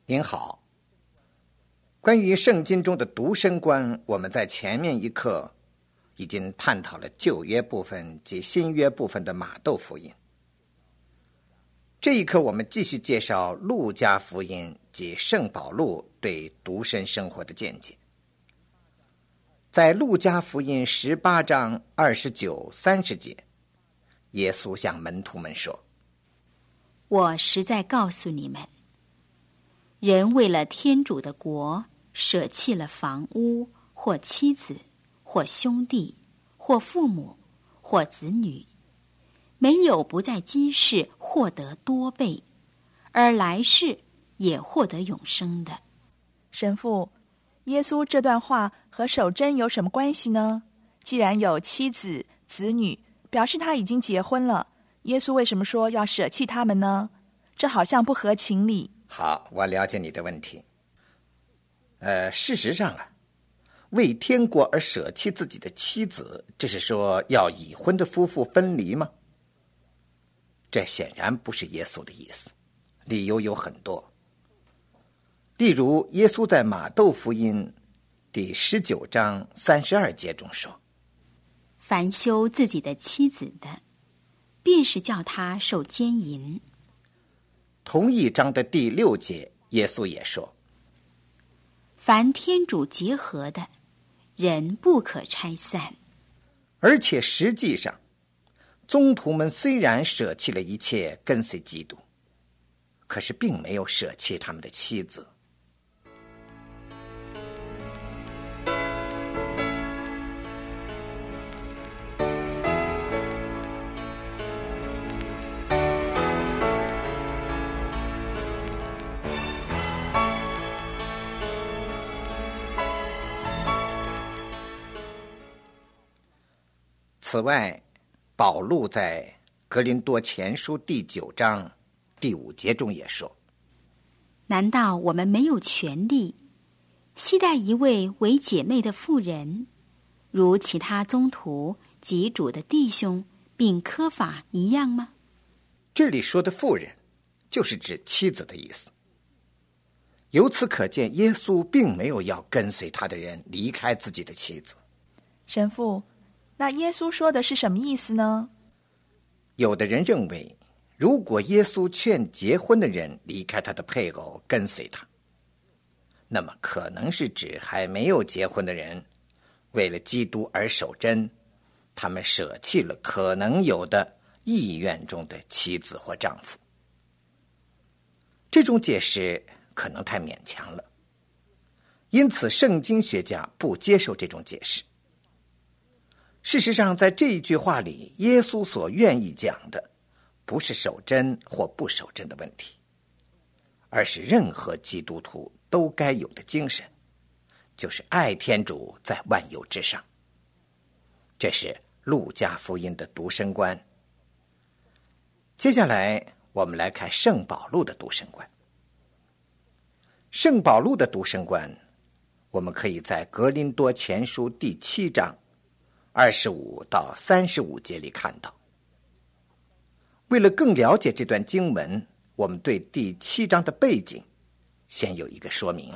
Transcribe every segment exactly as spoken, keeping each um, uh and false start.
您好，关于圣经中的独身观，我们在前面一课已经探讨了旧约部分及新约部分的马窦福音。这一课我们继续介绍路加福音及圣保禄对独身生活的见解。在路加福音十八章二十九、三十节，耶稣向门徒们说： 我实在告诉你们，人为了天主的国，舍弃了房屋，或妻子，或兄弟，或父母，或子女，没有不在今世获得多倍，而来世也获得永生的。 神父，耶稣这段话和守贞有什么关系呢？既然有妻子、子女，表示他已经结婚了，耶稣为什么说要舍弃他们呢？这好像不合情理。 好，我了解你的问题。呃，事实上啊，为天国而舍弃自己的妻子，这是说要已婚的夫妇分离吗？这显然不是耶稣的意思，理由有很多。例如，耶稣在马窦福音第十九章三十二节中说： 凡休自己的妻子的，便是叫他受奸淫。 同一章的第六节，耶稣也说： 凡天主结合的，人不可拆散。 而且实际上，宗徒们虽然舍弃了一切跟随基督，可是并没有舍弃他们的妻子。此外，保禄在格林多前书第九章第五节中也说： 难道我们没有权利携带一位为姐妹的妇人，如其他宗徒及主的弟兄并科法一样吗？ 这里说的妇人就是指妻子的意思。由此可见，耶稣并没有要跟随他的人离开自己的妻子。 神父，那耶稣说的是什么意思呢？ 有的人认为，如果耶稣劝结婚的人离开他的配偶跟随他，那么可能是指还没有结婚的人为了基督而守贞，他们舍弃了可能有的意愿中的妻子或丈夫。这种解释可能太勉强了，因此圣经学家不接受这种解释。事实上，在这一句话里，耶稣所愿意讲的不是守贞或不守贞的问题，而是任何基督徒都该有的精神，就是爱天主在万有之上。这是路加福音的独身观。接下来我们来看圣保禄的独身观。圣保禄的独身观，我们可以在格林多前书第七章二十五到三十五节里看到。为了更了解这段经文，我们对第七章的背景先有一个说明。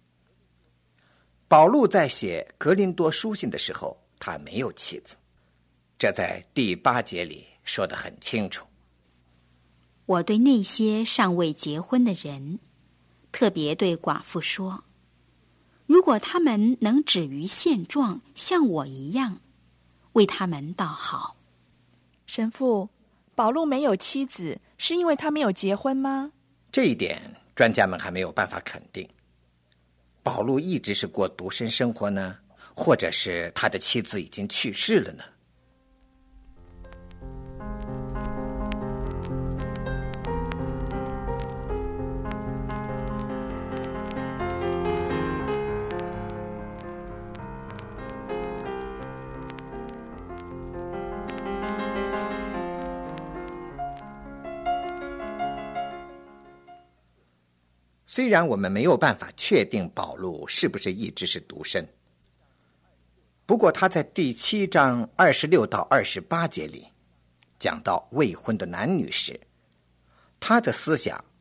保禄在写格林多书信的时候，他没有妻子，这在第八节里说得很清楚。 我对那些尚未结婚的人，特别对寡妇说，如果他们能止于现状，像我一样，为他们倒好。 神父，保禄没有妻子，是因为他没有结婚吗？ 这一点专家们还没有办法肯定。保禄一直是过独身生活呢，或者是他的妻子已经去世了呢？虽然我们没有办法确定保禄是不是一直是独身，不过他在第七章二十六到二十八节里讲到未婚的男女时，他的思想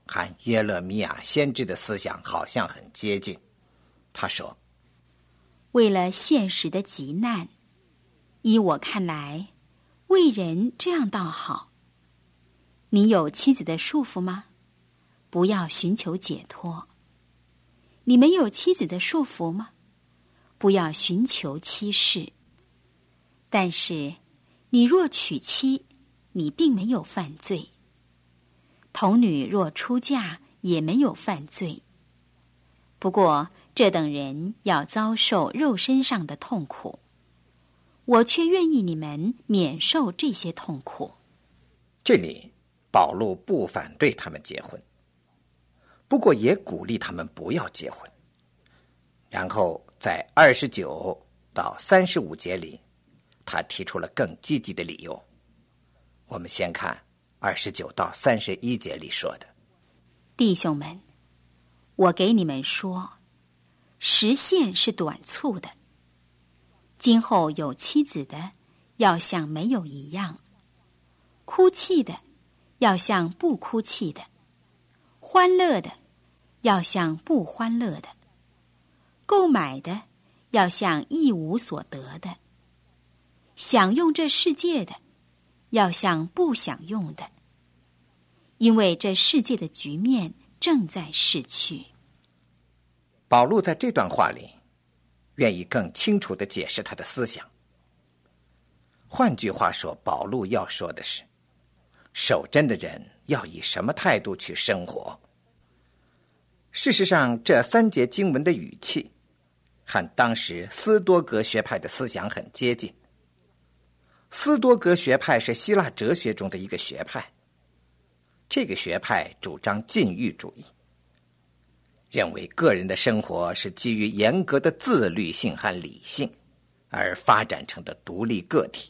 和耶勒米亚先知的思想好像很接近。他说， 为了现实的急难，依我看来，为人这样倒好。你有妻子的束缚吗？不要寻求解脱。你没有妻子的束缚吗？不要寻求妻室。但是，你若娶妻，你并没有犯罪。童女若出嫁，也没有犯罪。不过，这等人要遭受肉身上的痛苦，我却愿意你们免受这些痛苦。 这里保罗不反对他们结婚，不过也鼓励他们不要结婚。然后在二十九到三十五节里，他提出了更积极的理由。我们先看二十九到三十一节里说的： 弟兄们，我给你们说，时限是短促的。今后有妻子的，要像没有一样；哭泣的，要像不哭泣的；欢乐的，要像不欢乐的；购买的，要像一无所得的；享用这世界的，要像不享用的。因为这世界的局面正在逝去。 保罗在这段话里愿意更清楚地解释他的思想。换句话说，保罗要说的是，守贞的人要以什么态度去生活。事实上，这三节经文的语气和当时斯多格学派的思想很接近。斯多格学派是希腊哲学中的一个学派，这个学派主张禁欲主义，认为个人的生活是基于严格的自律性和理性而发展成的独立个体。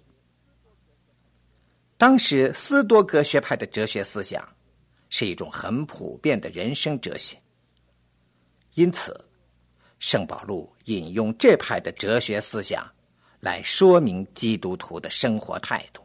当时斯多格学派的哲学思想是一种很普遍的人生哲学，因此圣保禄引用这派的哲学思想来说明基督徒的生活态度。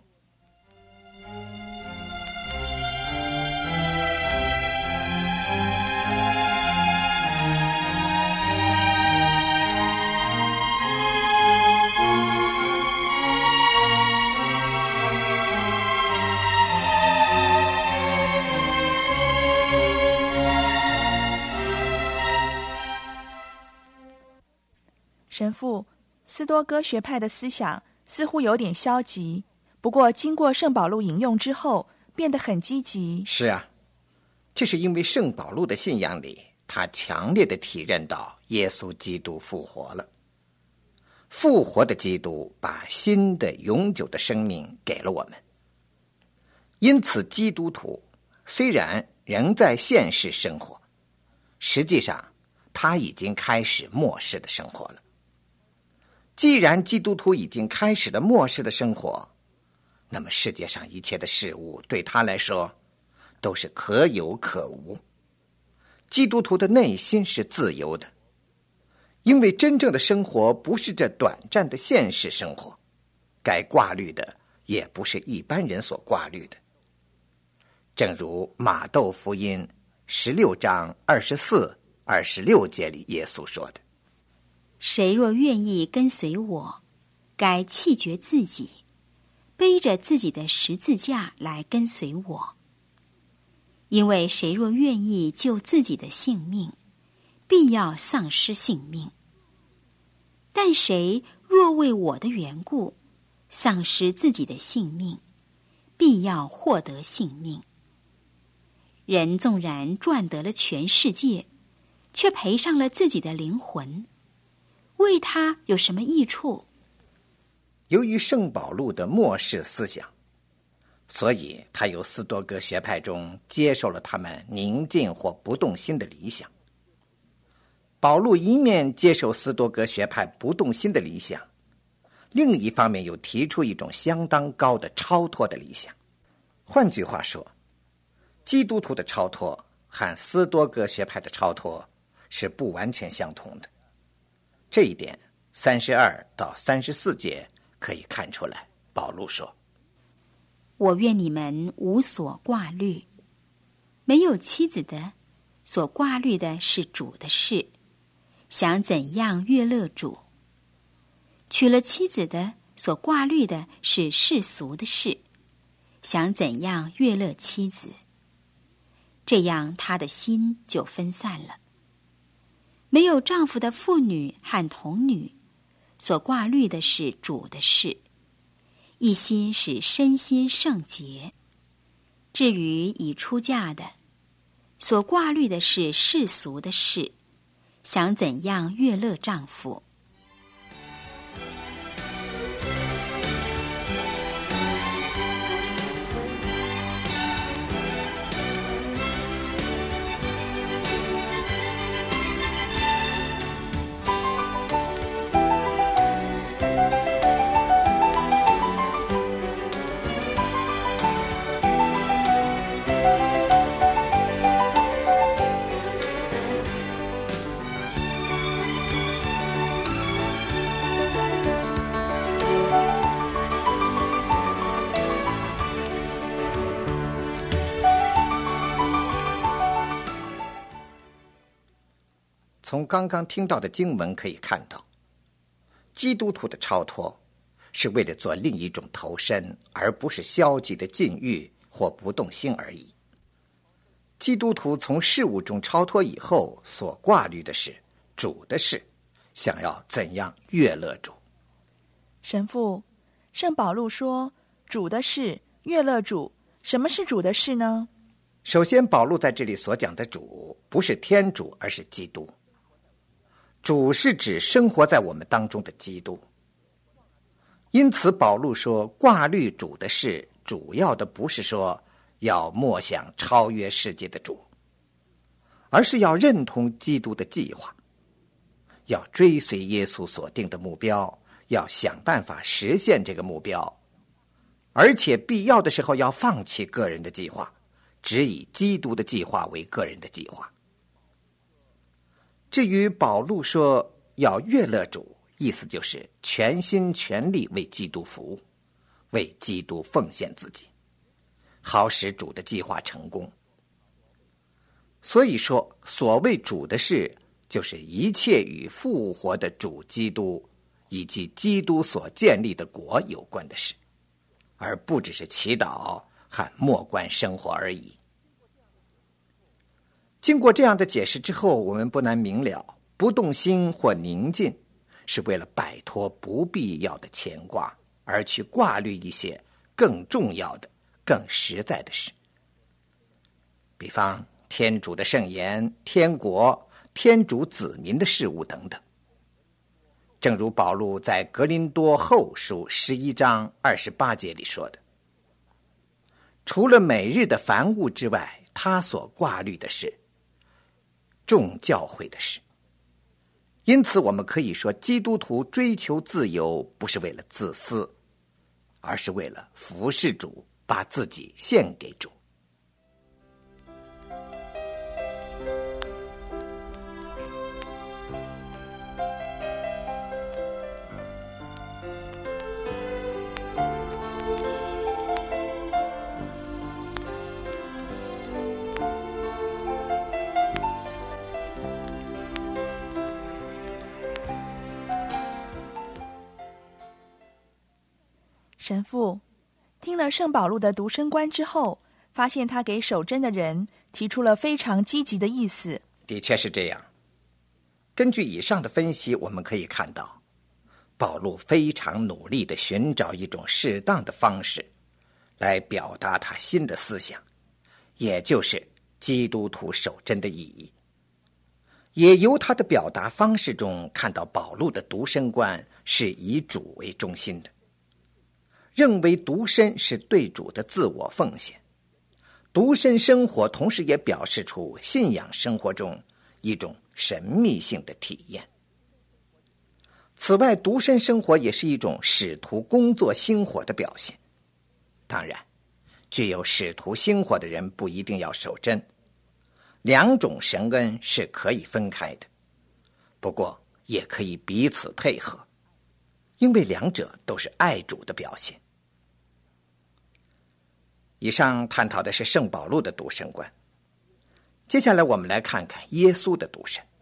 神父，斯多哥学派的思想似乎有点消极，不过经过圣保禄引用之后，变得很积极。 是啊，这是因为圣保禄的信仰里，他强烈地体认到耶稣基督复活了。复活的基督把新的永久的生命给了我们。因此，基督徒虽然仍在现世生活，实际上他已经开始末世的生活了。既然基督徒已经开始了末世的生活，那么世界上一切的事物对他来说都是可有可无。基督徒的内心是自由的，因为真正的生活不是这短暂的现实生活，该挂虑的也不是一般人所挂虑的。正如马窦福音十六章二十四、二十六节里耶稣说的： 谁若愿意跟随我，该弃绝自己，背着自己的十字架来跟随我。因为谁若愿意救自己的性命，必要丧失性命。但谁若为我的缘故，丧失自己的性命，必要获得性命。人纵然赚得了全世界，却赔上了自己的灵魂，为他有什么益处？ 由于圣保禄的末世思想，所以他由斯多格学派中接受了他们宁静或不动心的理想。保禄一面接受斯多格学派不动心的理想，另一方面又提出一种相当高的超脱的理想。换句话说，基督徒的超脱和斯多格学派的超脱是不完全相同的。这一点三十二到三十四节可以看出来。保禄说： 我愿你们无所挂虑， 没有妻子的，所挂虑的是主的事，想怎样悦乐主；娶了妻子的，所挂虑的是世俗的事，想怎样悦乐妻子。这样他的心就分散了。没有丈夫的妇女和童女，所挂虑的是主的事，一心使身心圣洁。至于已出嫁的，所挂虑的是世俗的事，想怎样悦乐丈夫。 从刚刚听到的经文可以看到，基督徒的超脱是为了做另一种投身，而不是消极的禁欲或不动心而已。基督徒从事物中超脱以后，所挂虑的是主的事，想要怎样悦乐主。 神父，圣保禄说主的事，悦乐主，什么是主的事呢？ 首先，保禄在这里所讲的主不是天主，而是基督。主是指生活在我们当中的基督。因此保禄说挂虑主的事，主要的不是说要默想超越世界的主，而是要认同基督的计划，要追随耶稣所定的目标，要想办法实现这个目标，而且必要的时候要放弃个人的计划，只以基督的计划为个人的计划。至于保禄说要悦乐主，意思就是全心全力为基督服务，为基督奉献自己，好使主的计划成功。所以说，所谓主的事，就是一切与复活的主基督以及基督所建立的国有关的事，而不只是祈祷和默观生活而已。经过这样的解释之后，我们不难明了，不动心或宁静是为了摆脱不必要的牵挂，而去挂虑一些更重要的、更实在的事。比方天主的圣言、天国、天主子民的事物等等。正如保禄在格林多后书十一章二十八节里说的，除了每日的凡物之外，他所挂虑的是众教会的事。因此我们可以说，基督徒追求自由不是为了自私，而是为了服侍主，把自己献给主。 神父，听了圣保禄的独身观之后，发现他给守贞的人提出了非常积极的意思。 的确是这样。根据以上的分析，我们可以看到，保禄非常努力地寻找一种适当的方式来表达他新的思想，也就是基督徒守贞的意义。也由他的表达方式中看到保禄的独身观是以主为中心的，认为独身是对主的自我奉献。独身生活同时也表示出信仰生活中一种神秘性的体验。此外，独身生活也是一种使徒工作薪火的表现。当然，具有使徒薪火的人不一定要守贞，两种神恩是可以分开的，不过也可以彼此配合，因为两者都是爱主的表现。以上探讨的是圣保禄的独身观。 接下来我们来看看耶稣的独身。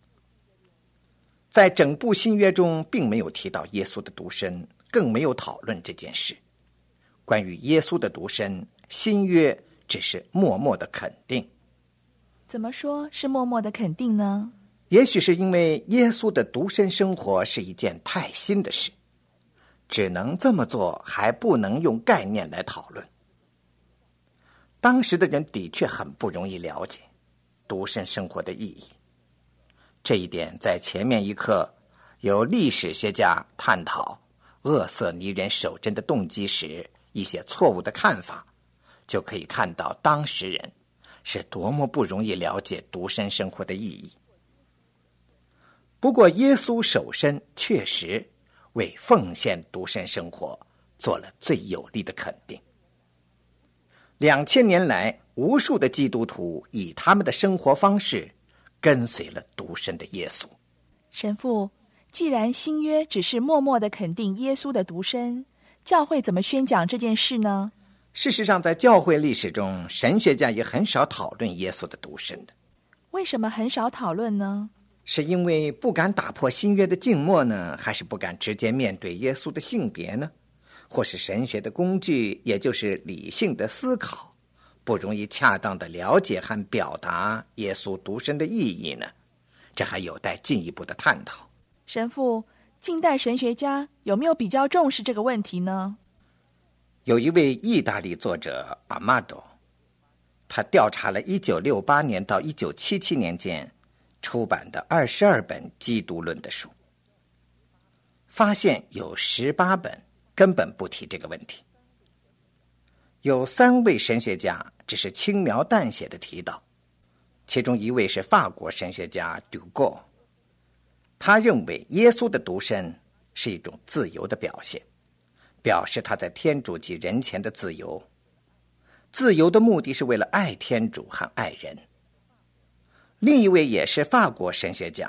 在整部新约中并没有提到耶稣的独身，更没有讨论这件事。关于耶稣的独身，新约只是默默的肯定。 怎么说是默默的肯定呢？ 也许是因为耶稣的独身生活是一件太新的事，只能这么做，还不能用概念来讨论。当时的人的确很不容易了解独身生活的意义，这一点在前面一课有历史学家探讨厄瑟尼人守贞的动机时一些错误的看法，就可以看到当时人是多么不容易了解独身生活的意义。不过耶稣守身确实为奉献独身生活做了最有力的肯定。两千年来，无数的基督徒以他们的生活方式跟随了独身的耶稣。 神父，既然新约只是默默地肯定耶稣的独身，教会怎么宣讲这件事呢？ 事实上，在教会历史中，神学家也很少讨论耶稣的独身的。 为什么很少讨论呢？ 是因为不敢打破新约的静默呢，还是不敢直接面对耶稣的性别呢？或是神学的工具，也就是理性的思考，不容易恰当的了解和表达耶稣独身的意义呢？这还有待进一步的探讨。 神父，近代神学家有没有比较重视这个问题呢？ 有一位意大利作者阿马多，他调查了一九六八年到一九七七年间出版的二十二本基督论的书，发现有十八本根本不提这个问题。有三位神学家只是轻描淡写的提到，其中一位是法国神学家杜戈，他认为耶稣的独身是一种自由的表现，表示他在天主及人前的自由。自由的目的是为了爱天主和爱人。另一位也是法国神学家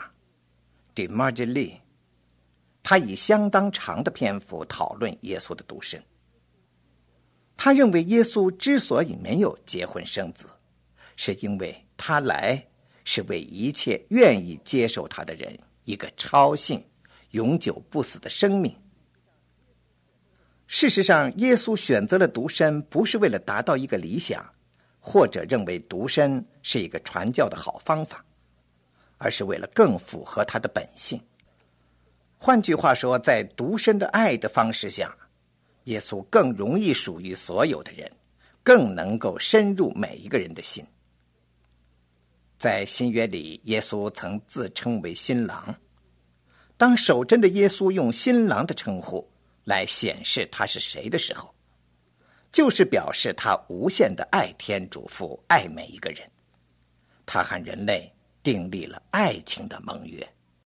de Margelly，他以相当长的篇幅讨论耶稣的独身。他认为耶稣之所以没有结婚生子，是因为他来是为一切愿意接受他的人一个超性、永久不死的生命。事实上，耶稣选择了独身，不是为了达到一个理想，或者认为独身是一个传教的好方法，而是为了更符合他的本性。换句话说，在独身的爱的方式下，耶稣更容易属于所有的人，更能够深入每一个人的心。在新约里，耶稣曾自称为新郎。当守贞的耶稣用新郎的称呼来显示他是谁的时候，就是表示他无限的爱天主父，爱每一个人。他和人类订立了爱情的盟约。